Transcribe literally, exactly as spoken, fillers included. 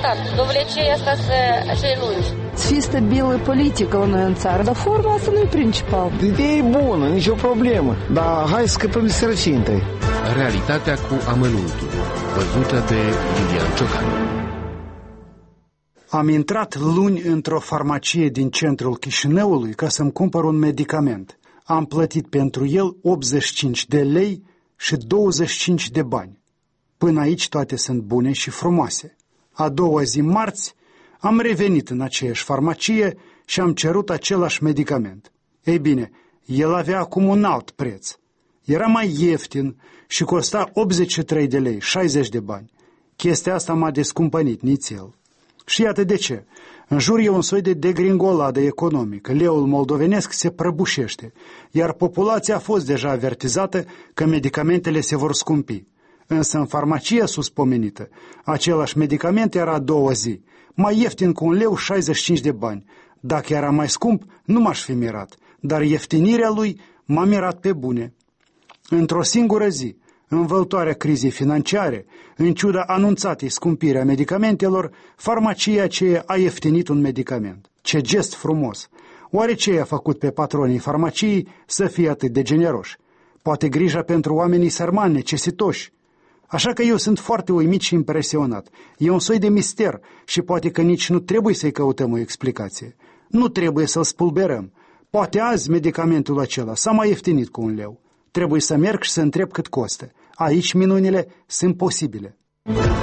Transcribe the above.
stat. Domnule, ce e asta să ce lungi? Să fie stabilă politică la noi în țară, dar forma asta nu e principal. Ideea e bună, nicio problemă, dar hai să scăpăm de sărăcie întâi. Realitatea cu amănuntul, văzută de Iulian Ciocan. Am intrat luni într-o farmacie din centrul Chișinăului ca să-mi cumpăr un medicament. Am plătit pentru el optzeci și cinci de lei și douăzeci și cinci de bani. Până aici toate sunt bune și frumoase. A doua zi, marți, am revenit în aceeași farmacie și am cerut același medicament. Ei bine, el avea acum un alt preț. Era mai ieftin și costa optzeci și trei de lei, șaizeci de bani. Chestia asta m-a descumpănit nițel. Și iată de ce. În jur e un soi de degringoladă economică. Leul moldovenesc se prăbușește, iar populația a fost deja avertizată că medicamentele se vor scumpi. Însă în farmacia suspomenită, același medicament era a doua zi, mai ieftin cu un leu șaizeci și cinci de bani. Dacă era mai scump, nu m-aș fi mirat, dar ieftinirea lui m-a mirat pe bune. Într-o singură zi, învăltoarea crizei financiare, în ciuda anunțatei scumpiri a medicamentelor, farmacia aceea a ieftinit un medicament. Ce gest frumos! Oare ce i-a făcut pe patronii farmaciei să fie atât de generoși? Poate grija pentru oamenii sărmani, necesitoși. Așa că eu sunt foarte uimit și impresionat. E un soi de mister și poate că nici nu trebuie să-i căutăm o explicație. Nu trebuie să-l spulberăm. Poate azi medicamentul acela s-a mai ieftinit cu un leu. Trebuie să merg și să întreb cât costă. Aici minunile sunt posibile.